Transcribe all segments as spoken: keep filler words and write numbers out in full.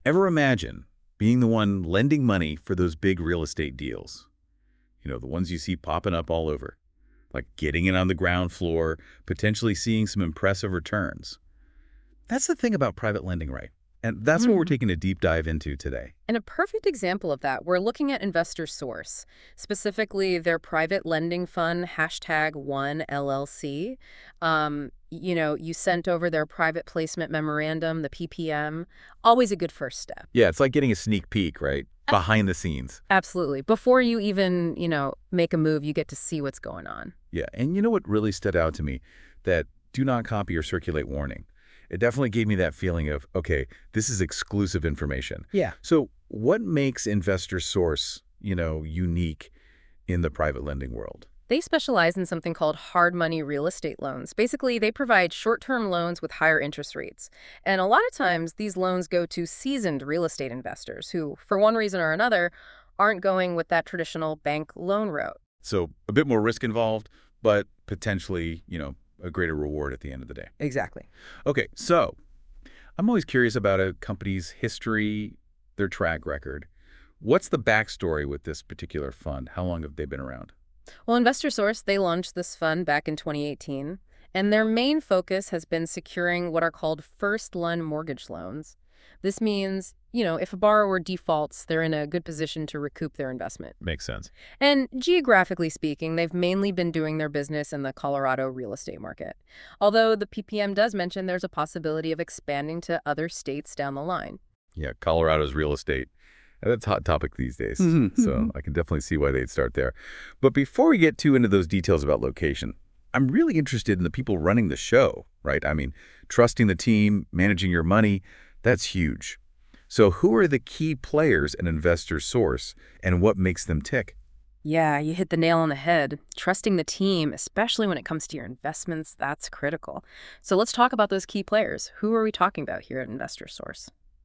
Ever imagine being the one lending money for those big real estate deals? You know, the ones you see popping up all over, like getting in on the ground floor, potentially seeing some impressive returns. That's the thing about private lending, right? And that's what we're Mhm. taking a deep dive into today. And a perfect example of that, we're looking at Investor Source, specifically their private lending fund, hashtag one L L C. Um, you know, you sent over their private placement memorandum, the P P M. Always a good first step. Yeah, it's like getting a sneak peek, right? A- Behind the scenes. Absolutely. Before you even, you know, make a move, you get to see what's going on. Yeah, and you know what really stood out to me? That do not copy or circulate warning. It definitely gave me that feeling of, okay, this is exclusive information. Yeah. So what makes Investor Source, you know, unique in the private lending world? They specialize in something called hard money real estate loans. Basically, they provide short-term loans with higher interest rates. And a lot of times, these loans go to seasoned real estate investors who, for one reason or another, aren't going with that traditional bank loan route. So a bit more risk involved, but potentially, you know, a greater reward at the end of the day. Exactly. Okay, so I'm always curious about a company's history, their track record. What's the backstory with this particular fund? How long have they been around? Well, Investor Source, they launched this fund back in twenty eighteen, and their main focus has been securing what are called first loan mortgage loans. This means, you know, if a borrower defaults, they're in a good position to recoup their investment. Makes sense. And geographically speaking, they've mainly been doing their business in the Colorado real estate market. Although the P P M does mention there's a possibility of expanding to other states down the line. Yeah, Colorado's real estate. That's a hot topic these days. So I can definitely see why they'd start there. But before we get too into those details about location, I'm really interested in the people running the show, right? I mean, trusting the team, managing your money, that's huge. So who are the key players in Investor Source and what makes them tick? Yeah, you hit the nail on the head. Trusting the team, especially when it comes to your investments, that's critical. So let's talk about those key players. Who are we talking about here at Investor Source?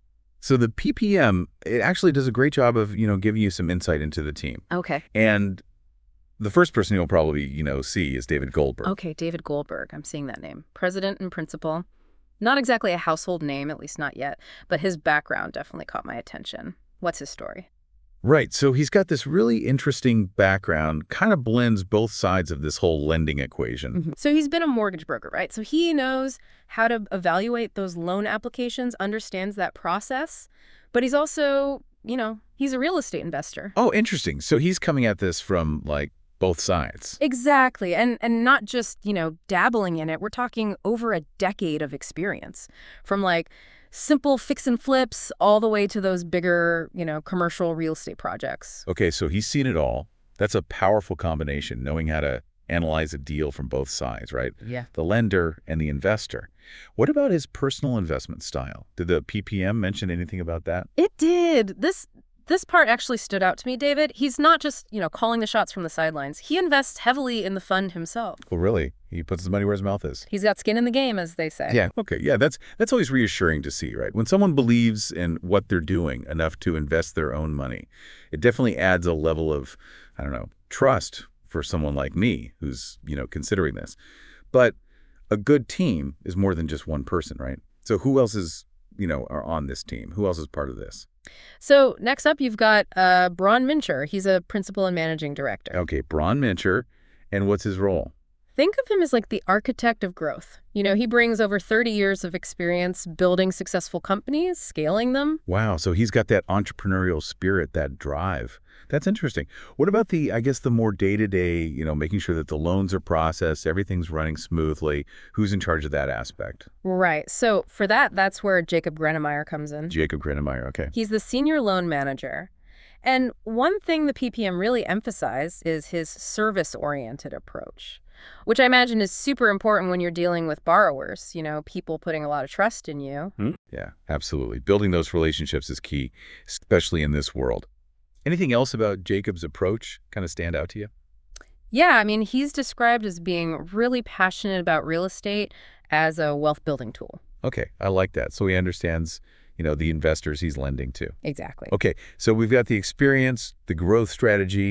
So the P P M, it actually does a great job of, you know, giving you some insight into the team. Okay. And the first person you'll probably, you know, see is David Goldberg. Okay, David Goldberg. I'm seeing that name. President and principal. Not exactly a household name, at least not yet, but his background definitely caught my attention. What's his story? Right. So he's got this really interesting background, kind of blends both sides of this whole lending equation. Mhm. So he's been a mortgage broker, right? So he knows how to evaluate those loan applications, understands that process, but he's also, you know, he's a real estate investor. Oh, interesting. So he's coming at this from like both sides. Exactly. And and not just, you know, dabbling in it. We're talking over a decade of experience from like simple fix and flips all the way to those bigger, you know, commercial real estate projects. Okay, so he's seen it all. That's a powerful combination, knowing how to analyze a deal from both sides, right? Yeah. The lender and the investor. What about his personal investment style? Did the P P M mention anything about that? It did. This this part actually stood out to me, David. He's not just, you know, calling the shots from the sidelines. He invests heavily in the fund himself. Well, really? He puts his money where his mouth is. He's got skin in the game, as they say. Yeah. Okay. Yeah. That's that's always reassuring to see, right? When someone believes in what they're doing enough to invest their own money, it definitely adds a level of, I don't know, trust for someone like me who's, you know, considering this. But a good team is more than just one person, right? So who else is, you know, are on this team? Who else is part of this? So next up, you've got uh, Braun Mincher. He's a principal and managing director. Okay, Braun Mincher. And what's his role? Think of him as like the architect of growth. You know, he brings over thirty years of experience building successful companies, scaling them. Wow, so he's got that entrepreneurial spirit, that drive. That's interesting. What about the, I guess, the more day-to-day, you know, making sure that the loans are processed, everything's running smoothly? Who's in charge of that aspect? Right. So for that, that's where Jacob Grenemeyer comes in. Jacob Grenemeyer, okay. He's the senior loan manager. And one thing the P P M really emphasized is his service-oriented approach, which I imagine is super important when you're dealing with borrowers, you know, people putting a lot of trust in you. Hmm? Yeah, absolutely. Building those relationships is key, especially in this world. Anything else about Jacob's approach kind of stand out to you? Yeah, I mean, he's described as being really passionate about real estate as a wealth building tool. Okay, I like that. So he understands, you know, the investors he's lending to. Exactly. Okay, so we've got the experience, the growth strategy,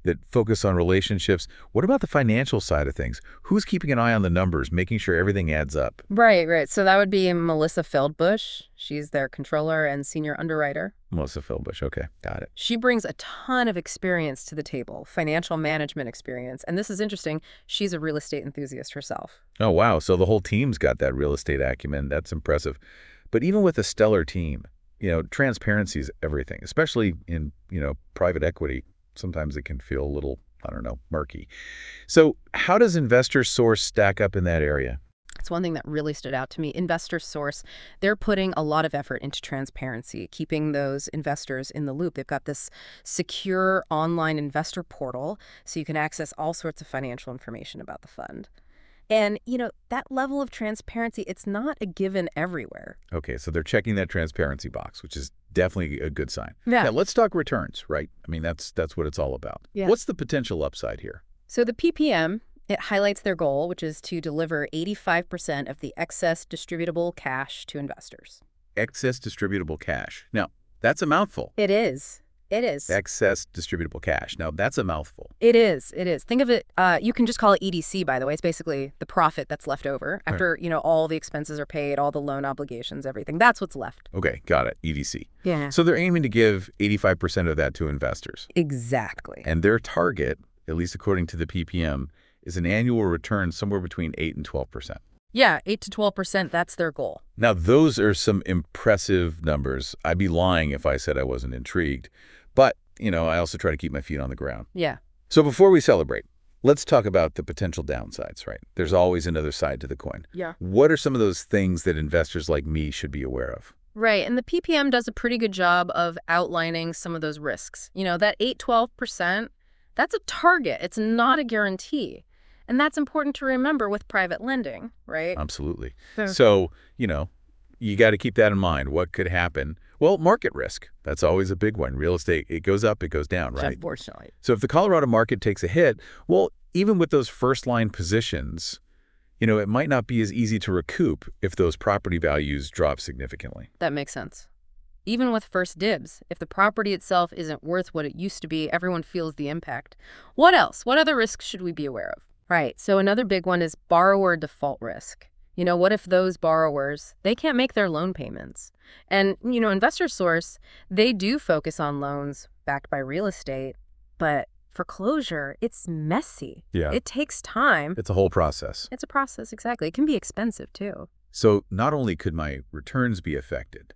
that focus on relationships. What about the financial side of things? Who's keeping an eye on the numbers, making sure everything adds up? Right, right. So that would be Melissa Feldbush. She's their controller and senior underwriter. Melissa Feldbush. Okay, got it. She brings a ton of experience to the table, financial management experience. And this is interesting. She's a real estate enthusiast herself. Oh, wow. So the whole team's got that real estate acumen. That's impressive. But even with a stellar team, you know, transparency is everything, especially in, you know, private equity. Sometimes it can feel a little, I don't know, murky. So how does Investor Source stack up in that area? It's one thing that really stood out to me. Investor Source, they're putting a lot of effort into transparency, keeping those investors in the loop. They've got this secure online investor portal, so you can access all sorts of financial information about the fund. And, you know, that level of transparency, it's not a given everywhere. Okay, so they're checking that transparency box, which is definitely a good sign. Yeah. Now, let's talk returns, right? I mean, that's that's what it's all about. Yeah. What's the potential upside here? So the P P M, it highlights their goal, which is to deliver eighty-five percent of the excess distributable cash to investors. Excess distributable cash. Now, that's a mouthful. It is. It is. Excess distributable cash. Now, that's a mouthful. It is. It is. Think of it, uh, you can just call it E D C, by the way. It's basically the profit that's left over after, right. you know, all the expenses are paid, all the loan obligations, everything. That's what's left. Okay, got it. E D C. Yeah. So they're aiming to give eighty-five percent of that to investors. Exactly. And their target, at least according to the P P M, is an annual return somewhere between eight and twelve percent. Yeah, eight to twelve percent, that's their goal. Now, those are some impressive numbers. I'd be lying if I said I wasn't intrigued. But, you know, I also try to keep my feet on the ground. Yeah. So before we celebrate, let's talk about the potential downsides, right? There's always another side to the coin. Yeah. What are some of those things that investors like me should be aware of? Right, and the P P M does a pretty good job of outlining some of those risks. You know, that eight to twelve percent, that's a target. It's not a guarantee. And that's important to remember with private lending, right? Absolutely. So, so you know, you got to keep that in mind. What could happen? Well, market risk. That's always a big one. Real estate, it goes up, it goes down, right? Unfortunately. So if the Colorado market takes a hit, well, even with those first-line positions, you know, it might not be as easy to recoup if those property values drop significantly. That makes sense. Even with first dibs, if the property itself isn't worth what it used to be, everyone feels the impact. What else? What other risks should we be aware of? Right, so another big one is borrower default risk. You know, what if those borrowers, they can't make their loan payments? And, you know, Investor Source, they do focus on loans backed by real estate, but foreclosure, it's messy. Yeah. It takes time. It's a whole process. It's a process, exactly. It can be expensive, too. So not only could my returns be affected,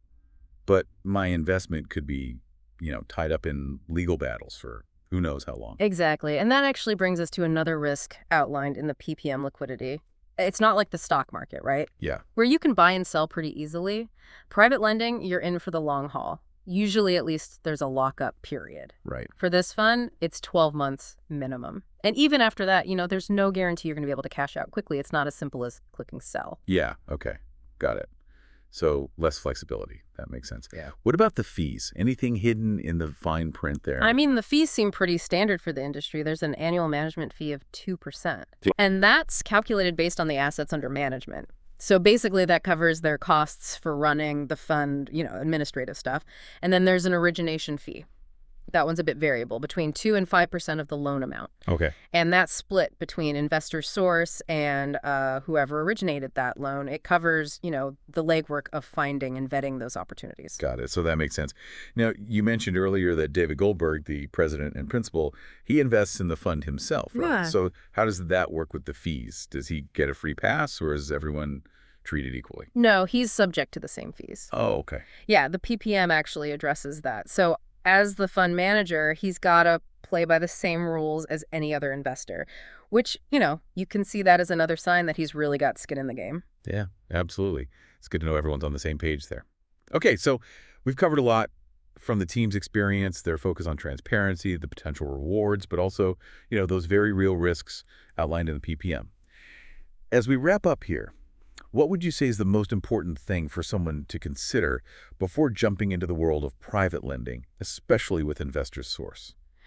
but my investment could be, you know, tied up in legal battles for who knows how long. Exactly. And that actually brings us to another risk outlined in the P P M liquidity. It's not like the stock market, right? Yeah. Where you can buy and sell pretty easily. Private lending, you're in for the long haul. Usually, at least, there's a lockup period. Right. For this fund, it's twelve months minimum. And even after that, you know, there's no guarantee you're going to be able to cash out quickly. It's not as simple as clicking sell. Yeah. Okay. Got it. So less flexibility. That makes sense. Yeah. What about the fees? Anything hidden in the fine print there? I mean, the fees seem pretty standard for the industry. There's an annual management fee of two percent. And that's calculated based on the assets under management. So basically that covers their costs for running the fund, you know, administrative stuff. And then there's an origination fee. That one's a bit variable, between two and five percent of the loan amount. Okay. And that's split between Investor Source and uh, whoever originated that loan. It covers, you know, the legwork of finding and vetting those opportunities. Got it. So that makes sense. Now, you mentioned earlier that David Goldberg, the president and principal, he invests in the fund himself, right? Yeah. So how does that work with the fees? Does he get a free pass, or is everyone treated equally? No, he's subject to the same fees. Oh, okay. Yeah, the P P M actually addresses that. So as the fund manager, he's got to play by the same rules as any other investor, which, you know, you can see that as another sign that he's really got skin in the game. Yeah, absolutely. It's good to know everyone's on the same page there. Okay, so we've covered a lot from the team's experience, their focus on transparency, the potential rewards, but also, you know, those very real risks outlined in the P P M. As we wrap up here, what would you say is the most important thing for someone to consider before jumping into the world of private lending, especially with Investor Source?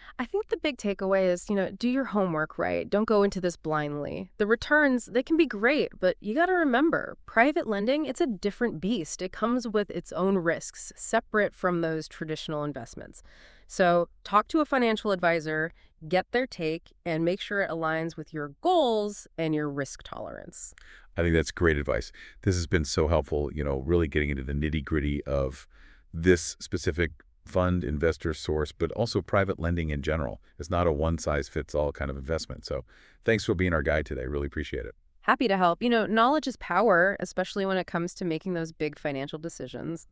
I think the big takeaway is, you know, do your homework right. Don't go into this blindly. The returns, they can be great, but you got to remember, private lending, it's a different beast. It comes with its own risks, separate from those traditional investments. So talk to a financial advisor, get their take, and make sure it aligns with your goals and your risk tolerance. I think that's great advice. This has been so helpful, you know, really getting into the nitty-gritty of this specific fund investor source, but also private lending in general. It's not a one-size-fits-all kind of investment. So thanks for being our guide today. Really appreciate it. Happy to help. You know, knowledge is power, especially when it comes to making those big financial decisions.